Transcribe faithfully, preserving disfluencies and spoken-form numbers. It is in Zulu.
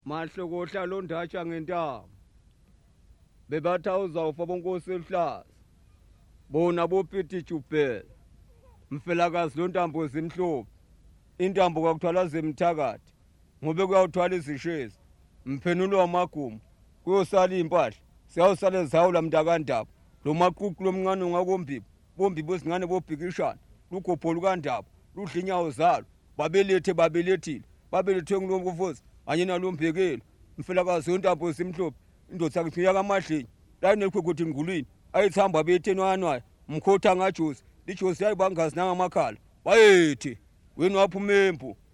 Mahlokohla londatsha ngentamo bebatha uzawufa bonkosi elihlaza bona bopiti jubhela mfelakazi lontambo zimhlophe intambo kwakuthwala zemthakathi ngobe kuyawuthwala izishezi mphenulo wamaguma kuyosala impahla siyawusala ezawula mntakandaba lo maququ lomncane ngakombibo bombibo singane bobhikishana lugopho lukandaba ludla inyawo zalo babelethe babelethile babelethwe ngulomkofozi anye nalombhekelo mfelakazi lontambo zimhlophe indoda yakhe kamadleni layinekho ukuthi ngulwini ayithamba bethenwanwayo mkhotha ngajosi lijosi yayibangazi nangamakhala bayethi wena waphuma empu